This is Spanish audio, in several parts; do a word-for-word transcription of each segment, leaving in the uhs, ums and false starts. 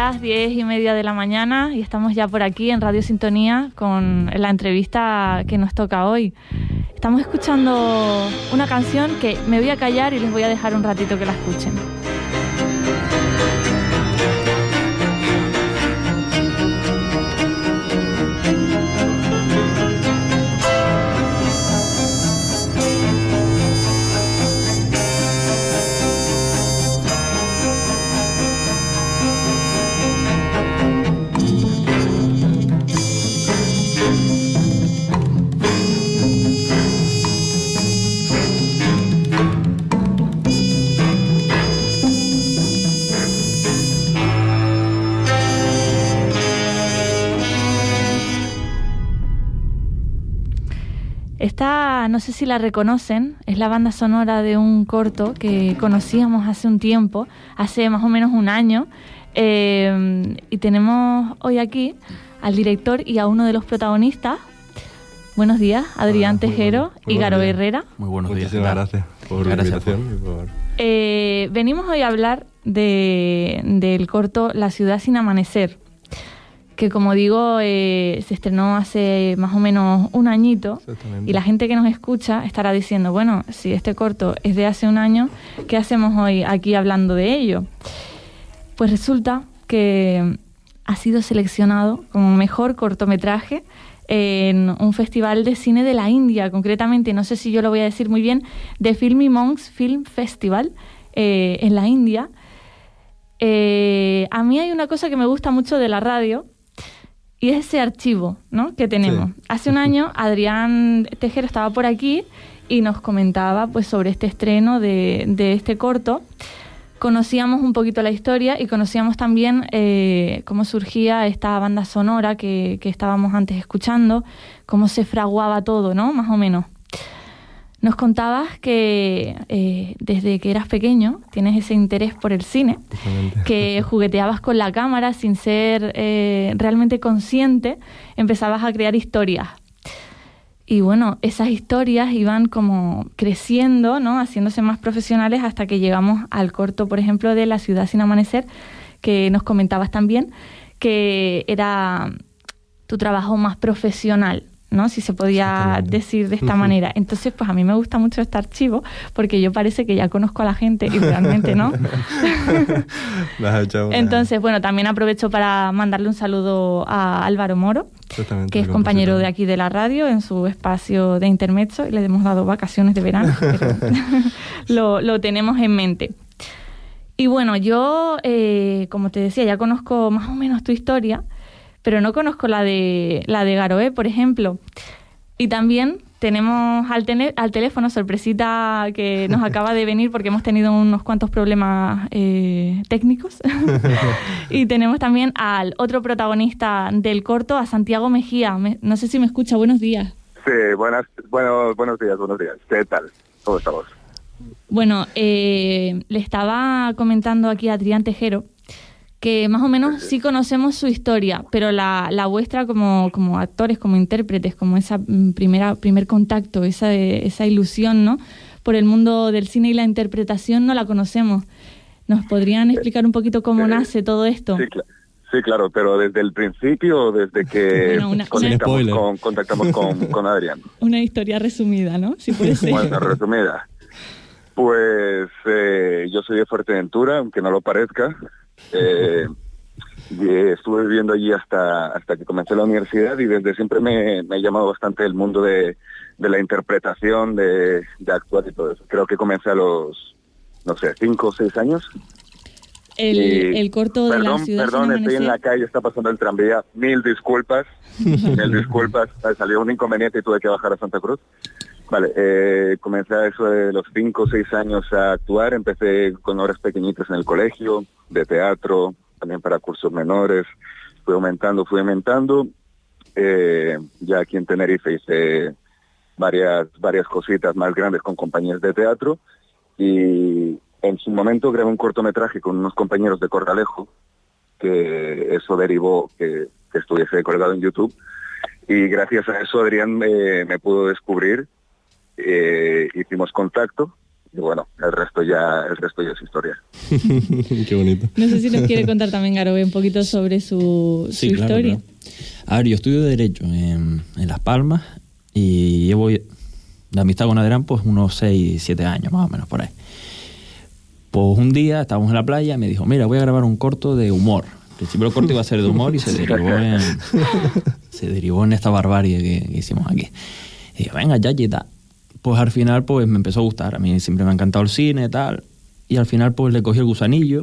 las diez y media de la mañana y estamos ya por aquí en Radio Sintonía con la entrevista que nos toca hoy. Estamos escuchando una canción que me voy a callar y les voy a dejar un ratito que la escuchen. Esta, no sé si la reconocen, es la banda sonora de un corto que conocíamos hace un tiempo, hace más o menos un año, eh, y tenemos hoy aquí al director y a uno de los protagonistas. Buenos días, Adrián Hola, Tejero y Garo Herrera. Muy buenos días. Muchísimas gracias por la invitación. Y por... Eh, venimos hoy a hablar de, del corto La ciudad sin amanecer, que como digo eh, se estrenó hace más o menos un añito y la gente que nos escucha estará diciendo, bueno, si este corto es de hace un año, ¿qué hacemos hoy aquí hablando de ello? Pues resulta que ha sido seleccionado como mejor cortometraje en un festival de cine de la India, concretamente, no sé si yo lo voy a decir muy bien, The Filmy Monks Film Festival eh, en la India. Eh, a mí hay una cosa que me gusta mucho de la radio, y es ese archivo, ¿no?, que tenemos. Sí. Hace un año Adrián Tejero estaba por aquí y nos comentaba pues sobre este estreno de, de este corto. Conocíamos un poquito la historia y conocíamos también eh, cómo surgía esta banda sonora que, que estábamos antes escuchando, cómo se fraguaba todo, ¿no?, más o menos. Nos contabas que eh, desde que eras pequeño tienes ese interés por el cine, que jugueteabas con la cámara sin ser eh, realmente consciente, empezabas a crear historias. Y bueno, esas historias iban como creciendo, ¿no?, haciéndose más profesionales hasta que llegamos al corto, por ejemplo, de La ciudad sin amanecer, que nos comentabas también, que era tu trabajo más profesional, ¿no?, si se podía decir de esta manera. Entonces, pues a mí me gusta mucho este archivo porque yo parece que ya conozco a la gente y realmente no. Entonces, bueno, también aprovecho para mandarle un saludo a Álvaro Moro, que es compañero de aquí de la radio en su espacio de intermezzo, y le hemos dado vacaciones de verano, pero lo, lo tenemos en mente. Y bueno, yo, eh, como te decía, ya conozco más o menos tu historia, pero no conozco la de la de Garoé, por ejemplo. Y también tenemos al, tener, al teléfono sorpresita que nos acaba de venir porque hemos tenido unos cuantos problemas eh, técnicos. Y tenemos también al otro protagonista del corto, a Santiago Mejía. Me, no sé si me escucha. Buenos días. Sí, buenas, bueno, buenos días, buenos días. ¿Qué tal? ¿Cómo estamos? Bueno, eh, le estaba comentando aquí a Adrián Tejero que más o menos sí conocemos su historia, pero la, la vuestra como, como actores, como intérpretes, como esa primera primer contacto, esa, esa ilusión, ¿no?, por el mundo del cine y la interpretación, no la conocemos. ¿Nos podrían explicar un poquito cómo eh, nace todo esto? Sí, cl- sí, claro, pero desde el principio, desde que bueno, una, conectamos, una... con, contactamos con, con Adrián. Una historia resumida, ¿no? Si puede ser. Bueno, resumida. Pues eh, yo soy de Fuerteventura, aunque no lo parezca. Eh, y estuve viviendo allí hasta hasta que comencé la universidad y desde siempre me, me ha llamado bastante el mundo de, de la interpretación, de, de actuar y todo eso. Creo que comencé a los, no sé, cinco o seis años. El, y, el corto perdón, de la ciudad Perdón, estoy en la calle, está pasando el tranvía. Mil disculpas, mil disculpas. Salió un inconveniente y tuve que bajar a Santa Cruz. Vale, eh, comencé a eso de los cinco o seis años a actuar. Empecé con obras pequeñitas en el colegio, de teatro, también para cursos menores. Fui aumentando, fui aumentando. Eh, ya aquí en Tenerife hice varias, varias cositas más grandes con compañías de teatro. Y en su momento grabé un cortometraje con unos compañeros de Corralejo, que eso derivó que, que estuviese colgado en YouTube. Y gracias a eso Adrián me, me pudo descubrir. Eh, hicimos contacto y bueno, el resto ya el resto ya es historia. Qué bonito. No sé si nos quiere contar también, Garobe, un poquito sobre su, su sí, claro, historia. Claro. A ver, yo estudio Derecho en, en Las Palmas y llevo de amistad con Adrián pues unos seis, siete años más o menos por ahí. Pues un día estábamos en la playa y me dijo, mira, voy a grabar un corto de humor. Al principio el corto iba a ser de humor y se derivó en, se derivó en esta barbarie que, que hicimos aquí. Y yo, venga, ya, ya, pues al final pues me empezó a gustar. A mí siempre me ha encantado el cine y tal. Y al final pues le cogí el gusanillo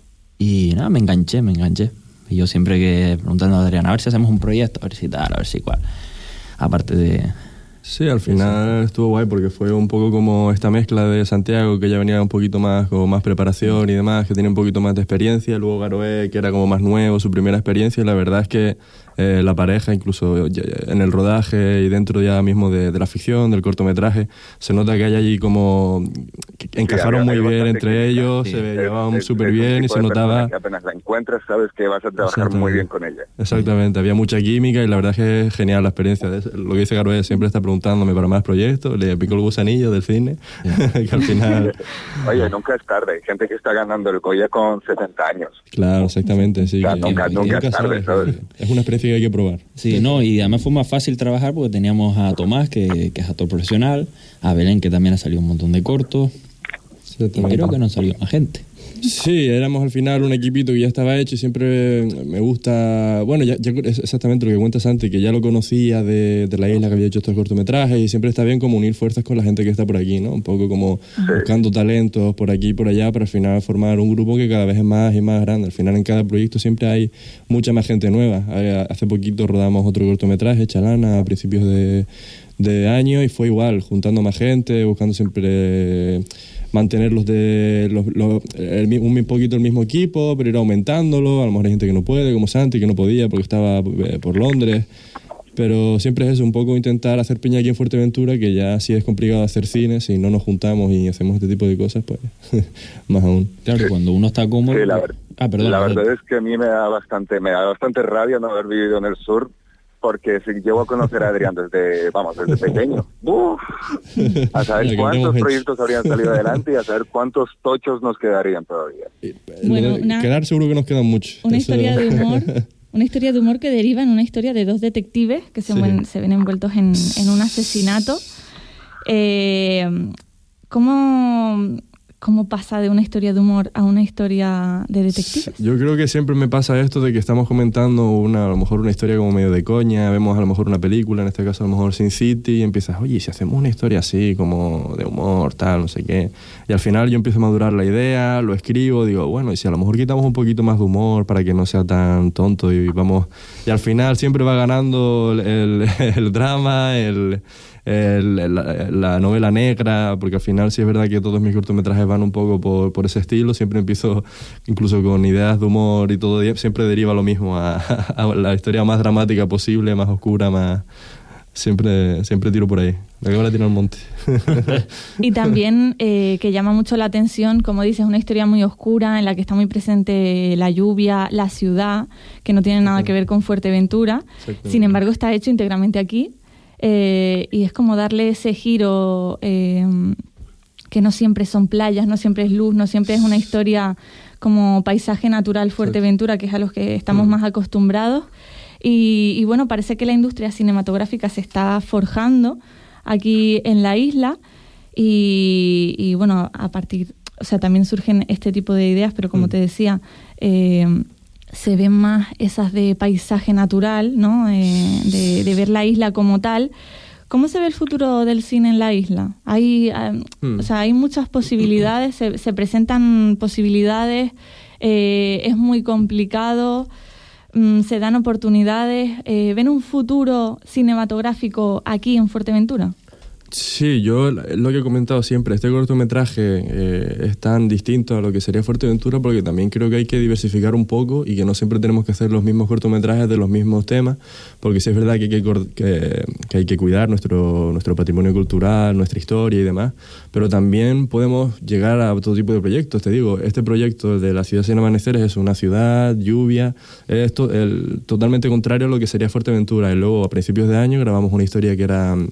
y nada, me enganché, me enganché. Y yo siempre que preguntando a Adrián, a ver si hacemos un proyecto, a ver si tal, a ver si cuál. Aparte de... Sí, al final estuvo guay porque fue un poco como esta mezcla de Santiago, que ya venía un poquito más con más preparación y demás, que tenía un poquito más de experiencia, luego Garoé, que era como más nuevo, su primera experiencia, y la verdad es que eh, la pareja, incluso en el rodaje y dentro ya mismo de, de la ficción, del cortometraje, se nota que hay allí como... que encajaron sí, muy bien entre ellos, sí. se llevaban súper bien y se notaba... Que apenas la encuentras sabes que vas a trabajar muy bien con ella. Exactamente, había mucha química y la verdad es que es genial la experiencia. De eso. Lo que dice Garoé, siempre está preguntándome para más proyectos, le picó el gusanillo del cine, que al final... Oye, nunca es tarde, hay gente que está ganando el Goya con setenta años. Claro, exactamente, sí. O sea, nunca, nunca, nunca es tarde, ¿sabes? Es una experiencia que hay que probar. Sí, no, y además fue más fácil trabajar porque teníamos a Tomás, que, que es actor profesional, a Belén, que también ha salido un montón de cortos, y creo que no salió más gente. Sí, éramos al final un equipito que ya estaba hecho y siempre me gusta... Bueno, ya, ya es exactamente lo que cuenta Santi, que ya lo conocía de, de la isla, que había hecho estos cortometrajes, y siempre está bien como unir fuerzas con la gente que está por aquí, ¿no? Un poco como sí. buscando talentos por aquí y por allá para al final formar un grupo que cada vez es más y más grande. Al final en cada proyecto siempre hay mucha más gente nueva. Hace poquito rodamos otro cortometraje, Chalana, a principios de, de año, y fue igual, juntando más gente, buscando siempre... mantenerlos de los, los, el, un poquito el mismo equipo, pero ir aumentándolo. A lo mejor hay gente que no puede, como Santi, que no podía porque estaba por Londres. Pero siempre es eso, un poco intentar hacer piña aquí en Fuerteventura, que ya sí es complicado hacer cine, si no nos juntamos y hacemos este tipo de cosas, pues más aún. Claro, cuando uno está cómodo... Sí, la, ver- ah, perdón, la verdad es que a mí me da bastante, me da bastante rabia no haber vivido en el sur, porque si llego a conocer a Adrián desde, vamos, desde pequeño, ¡uf! A saber cuántos proyectos habrían salido adelante y a saber cuántos tochos nos quedarían todavía. Bueno, una, quedar seguro que nos quedan muchos. Una Eso... historia de humor, una historia de humor que deriva en una historia de dos detectives que se, sí. ven, se ven envueltos en, en un asesinato. Eh, ¿Cómo... ¿Cómo pasa de una historia de humor a una historia de detectives? Yo creo que siempre me pasa esto de que estamos comentando una, a lo mejor una historia como medio de coña, vemos a lo mejor una película, en este caso a lo mejor Sin City, y empiezas, oye, si hacemos una historia así, como de humor, tal, no sé qué. Y al final yo empiezo a madurar la idea, lo escribo, digo, bueno, y si a lo mejor quitamos un poquito más de humor para que no sea tan tonto y vamos... Y al final siempre va ganando el, el, el drama, el... El, la, la novela negra, porque al final sí es verdad que todos mis cortometrajes van un poco por, por ese estilo. Siempre empiezo incluso con ideas de humor y todo, siempre deriva lo mismo a, a la historia más dramática posible, más oscura, más... Siempre, siempre tiro por ahí. La cámara tira al monte. Y también eh, que llama mucho la atención, como dices, una historia muy oscura en la que está muy presente la lluvia, la ciudad, que no tiene nada que ver con Fuerteventura. Sin embargo, está hecho íntegramente aquí. Eh, y es como darle ese giro eh, que no siempre son playas, no siempre es luz, no siempre es una historia como paisaje natural Fuerteventura, que es a los que estamos más acostumbrados. Y, y bueno, parece que la industria cinematográfica se está forjando aquí en la isla y, y bueno, a partir, o sea, también surgen este tipo de ideas, pero como mm. te decía, eh, se ven más esas de paisaje natural, ¿no? Eh, de, de ver la isla como tal. ¿Cómo se ve el futuro del cine en la isla? Hay, eh, hmm. o sea, hay muchas posibilidades, se, se presentan posibilidades, eh, es muy complicado, mm, se dan oportunidades. Eh, ¿Ven un futuro cinematográfico aquí en Fuerteventura? Sí, yo lo que he comentado siempre, este cortometraje eh, es tan distinto a lo que sería Fuerteventura porque también creo que hay que diversificar un poco y que no siempre tenemos que hacer los mismos cortometrajes de los mismos temas, porque sí es verdad que hay que, que, que, hay que cuidar nuestro, nuestro patrimonio cultural, nuestra historia y demás, pero también podemos llegar a todo tipo de proyectos. Te digo, este proyecto de la ciudad sin amaneceres es una ciudad, lluvia, es to, el, totalmente contrario a lo que sería Fuerteventura, y luego a principios de año grabamos una historia que era...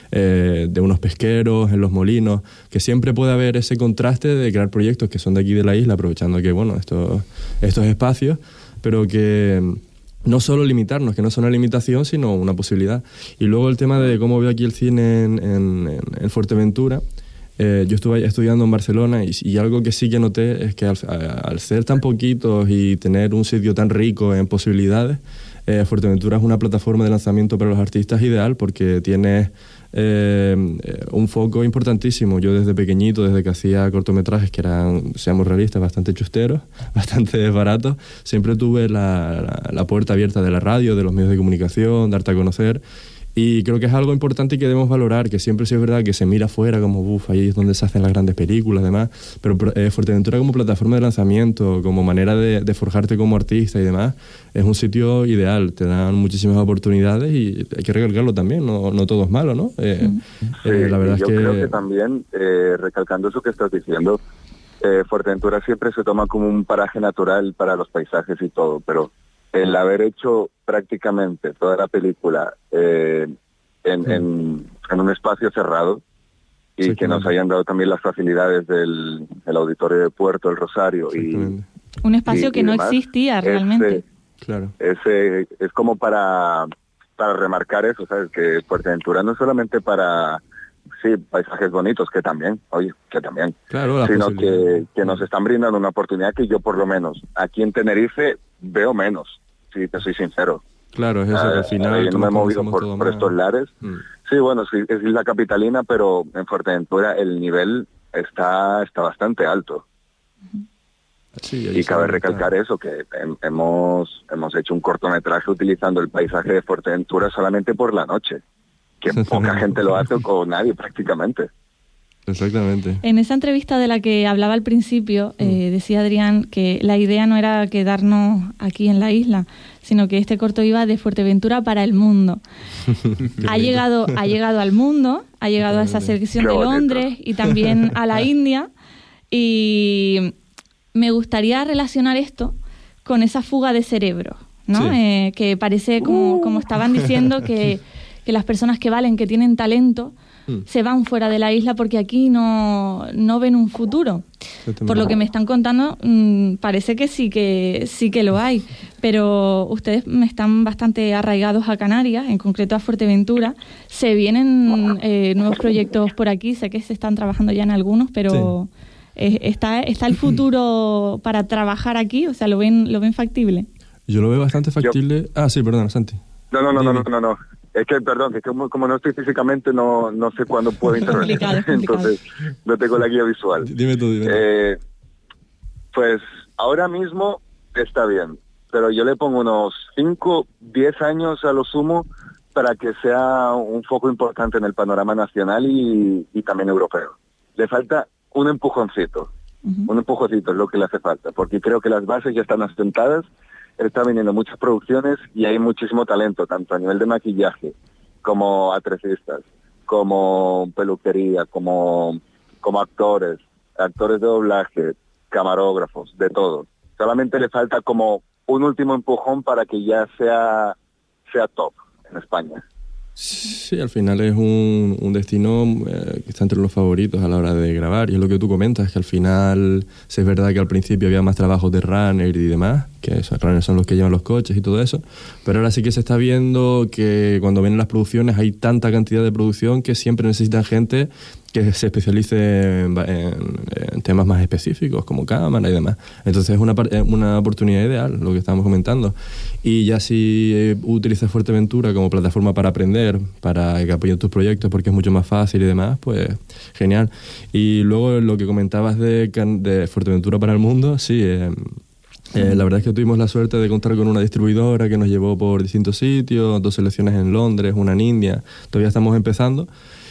eh, de unos pesqueros, en los molinos, que siempre puede haber ese contraste de crear proyectos que son de aquí de la isla, aprovechando que, bueno, estos, estos espacios, pero que no solo limitarnos, que no es una limitación, sino una posibilidad. Y luego el tema de cómo veo aquí el cine en, en, en Fuerteventura. Eh, yo estuve estudiando en Barcelona y, y algo que sí que noté es que al, al ser tan poquitos y tener un sitio tan rico en posibilidades, eh, Fuerteventura es una plataforma de lanzamiento para los artistas ideal porque tiene eh, un foco importantísimo. Yo desde pequeñito, desde que hacía cortometrajes que eran, seamos realistas, bastante chusteros, bastante baratos, siempre tuve la, la, la puerta abierta de la radio, de los medios de comunicación, darte a conocer. Y creo que es algo importante y que debemos valorar, que siempre sí es verdad que se mira afuera como, uff, ahí es donde se hacen las grandes películas, demás, pero eh, Fuerteventura como plataforma de lanzamiento, como manera de, de forjarte como artista y demás, es un sitio ideal, te dan muchísimas oportunidades y hay que recalcarlo también, no, no todo es malo, ¿no? Eh, sí, eh, la verdad yo es que... creo que también, eh, recalcando eso que estás diciendo, eh, Fuerteventura siempre se toma como un paraje natural para los paisajes y todo, pero el haber hecho prácticamente toda la película eh, en, sí. en, en un espacio cerrado y sí, que claro. nos hayan dado también las facilidades del el auditorio de Puerto, el Rosario y un espacio y, que y no demás, existía realmente. Ese, claro. Ese es como para para remarcar eso, ¿sabes? Que Fuerteventura no es solamente para sí, paisajes bonitos, que también, oye, que también, claro, sino que, que nos están brindando una oportunidad que yo por lo menos aquí en Tenerife veo menos, si te soy sincero. Claro, es eso, uh, que al final... Yo no me he movido por, por estos lares. Mm. Sí, bueno, sí, es isla capitalina, pero en Fuerteventura el nivel está, está bastante alto. Sí, y cabe recalcar está. eso, que he, hemos, hemos hecho un cortometraje utilizando el paisaje de Fuerteventura solamente por la noche, que poca gente lo hace o nadie prácticamente. Exactamente. En esa entrevista de la que hablaba al principio, mm. eh, decía Adrián que la idea no era quedarnos aquí en la isla, sino que este corto iba de Fuerteventura para el mundo. ha llegado ha llegado al mundo, ha llegado a esa selección de Londres y también a la India, y me gustaría relacionar esto con esa fuga de cerebro, ¿no? Sí. Eh, que parece, como, uh. como estaban diciendo, que, que las personas que valen, que tienen talento, se van fuera de la isla porque aquí no, no ven un futuro. Por lo que me están contando, mmm, parece que sí que sí que lo hay, pero ustedes están bastante arraigados a Canarias, en concreto a Fuerteventura. Se vienen eh, nuevos proyectos por aquí, sé que se están trabajando ya en algunos, pero sí. eh, está, está el futuro para trabajar aquí, o sea, ¿lo ven, lo ven factible? Yo lo veo bastante factible. Yo... Ah, sí, perdona, Santi. No, no, no, no, no, no, no. Es que, perdón, que como, como no estoy físicamente, no no sé cuándo puedo intervenir. Es complicado, es complicado. Entonces, no tengo la guía visual. Dime tú, dime tú. Eh, pues, ahora mismo está bien, pero yo le pongo unos cinco, diez años a lo sumo para que sea un foco importante en el panorama nacional y, y también europeo. Le falta un empujoncito, uh-huh. un empujoncito es lo que le hace falta, porque creo que las bases ya están asentadas. Están viniendo muchas producciones y hay muchísimo talento, tanto a nivel de maquillaje, como atrecistas, como peluquería, como, como actores, actores de doblaje, camarógrafos, de todo. Solamente le falta como un último empujón para que ya sea, sea top en España. Sí, al final es un, un destino eh, que está entre los favoritos a la hora de grabar, y es lo que tú comentas, que al final sí es verdad que al principio había más trabajos de runner y demás, que esos runners son los que llevan los coches y todo eso, pero ahora sí que se está viendo que cuando vienen las producciones hay tanta cantidad de producción que siempre necesitan gente que se especialice en, en, en temas más específicos como cámara y demás. Entonces es una, una oportunidad ideal, lo que estábamos comentando. Y ya si utilizas Fuerteventura como plataforma para aprender, para que apoyen tus proyectos porque es mucho más fácil y demás, pues genial. Y luego lo que comentabas de, de Fuerteventura para el mundo, sí, eh, eh, la verdad es que tuvimos la suerte de contar con una distribuidora que nos llevó por distintos sitios, dos selecciones en Londres, una en India, todavía estamos empezando.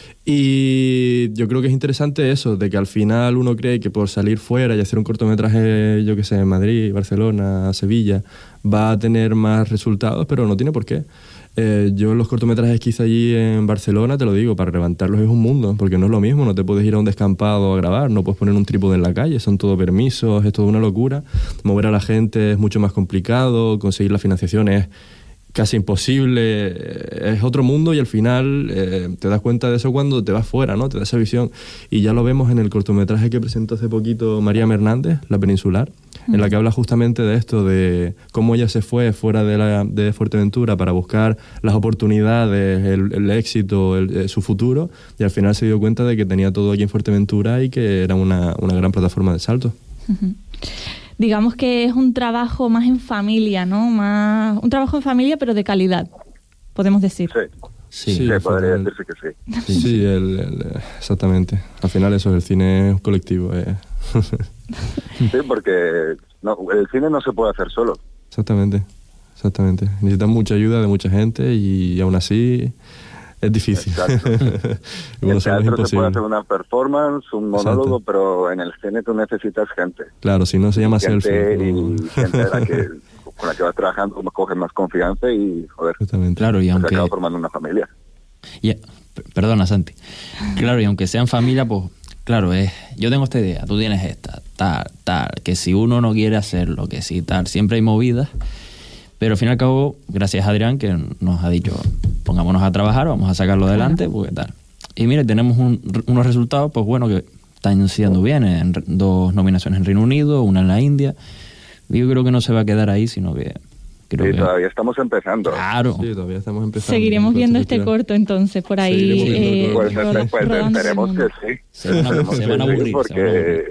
Y yo creo que es interesante eso, de que al final uno cree que por salir fuera y hacer un cortometraje, yo que sé, en Madrid, Barcelona, Sevilla, va a tener más resultados, pero no tiene por qué. Eh, yo los cortometrajes que hice allí en Barcelona, te lo digo, para levantarlos es un mundo, porque no es lo mismo, no te puedes ir a un descampado a grabar, no puedes poner un trípode en la calle, son todo permisos, es toda una locura. Mover a la gente es mucho más complicado, conseguir la financiación es casi imposible, es otro mundo y al final eh, te das cuenta de eso cuando te vas fuera, ¿no? Te da esa visión. Y ya lo vemos en el cortometraje que presentó hace poquito María Hernández, La Peninsular, uh-huh. en la que habla justamente de esto, de cómo ella se fue fuera de, la, de Fuerteventura para buscar las oportunidades, el, el éxito, el, el, su futuro, y al final se dio cuenta de que tenía todo aquí en Fuerteventura y que era una, una gran plataforma de salto. Uh-huh. Digamos que es un trabajo más en familia, ¿no? Más un trabajo en familia, pero de calidad, podemos decir. Sí, sí, sí, sí podría decirse que sí. Sí, sí el, el, exactamente. Al final eso, el cine es colectivo. Eh. Sí, porque no, el cine no se puede hacer solo. Exactamente, exactamente. Necesitas mucha ayuda de mucha gente y aún así... es difícil. En el teatro se puede hacer una performance, un monólogo, exacto. pero en el cine tú necesitas gente. Claro, si no se llama gente selfie. Y gente la que, con la que vas trabajando, coges más confianza y, joder, claro, y aunque... se acaba formando una familia. Y, perdona, Santi. Claro, y aunque sean familia, pues, claro, es yo tengo esta idea, tú tienes esta, tal, tal, que si uno no quiere hacerlo, que si tal, siempre hay movidas. Pero al fin y al cabo, gracias a Adrián, que nos ha dicho, pongámonos a trabajar, vamos a sacarlo adelante, porque tal. Y mire, tenemos un, unos resultados, pues bueno, que están siendo bien, en dos nominaciones en Reino Unido, una en la India. Y yo creo que no se va a quedar ahí, sino que... Creo sí, que... todavía estamos empezando. Claro. Sí, todavía estamos empezando. Seguiremos viendo este corto, entonces, por ahí. Eh, pues roda, pues esperemos que sí. Se van a, se van a aburrir. Porque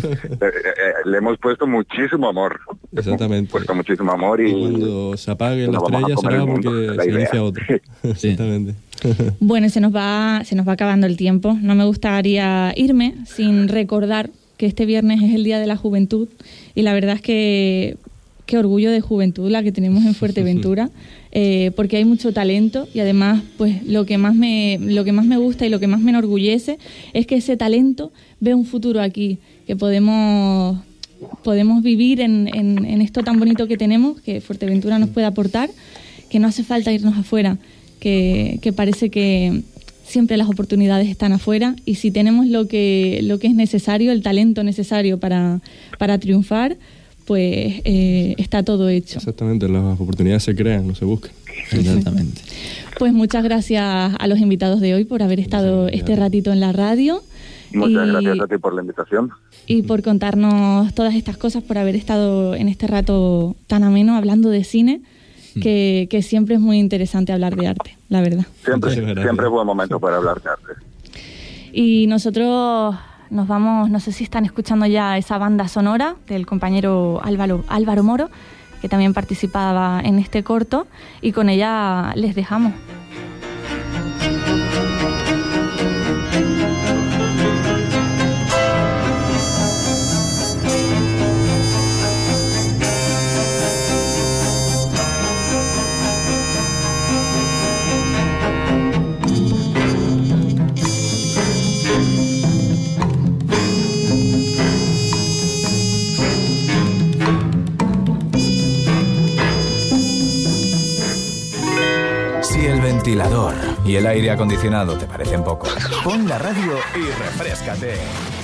le hemos puesto muchísimo amor. Exactamente. Hemos puesto muchísimo amor y... Cuando se apague la estrella será porque se inicia otro. Exactamente. Bueno, se nos va se nos va acabando el tiempo. No me gustaría irme sin recordar que este viernes es el Día de la Juventud y la verdad es que... qué orgullo de juventud la que tenemos en Fuerteventura, eh, porque hay mucho talento y además pues lo que más me lo que más me gusta y lo que más me enorgullece es que ese talento ve un futuro aquí, que podemos podemos vivir en, en, en esto tan bonito que tenemos, que Fuerteventura nos puede aportar, que no hace falta irnos afuera, que, que parece que siempre las oportunidades están afuera y si tenemos lo que lo que es necesario, el talento necesario para, para triunfar, pues eh, está todo hecho. Exactamente, las oportunidades se crean, no se buscan. Exactamente. Pues muchas gracias a los invitados de hoy por haber estado este ratito en la radio. Muchas y, gracias a ti por la invitación. Y por contarnos todas estas cosas, por haber estado en este rato tan ameno hablando de cine, que, que siempre es muy interesante hablar de arte, la verdad. Siempre, siempre es buen momento para hablar de arte. Y nosotros... nos vamos, no sé si están escuchando ya esa banda sonora del compañero Álvaro, Álvaro Moro, que también participaba en este corto, y con ella les dejamos. El ventilador y el aire acondicionado te parecen poco. Pon la radio y refréscate.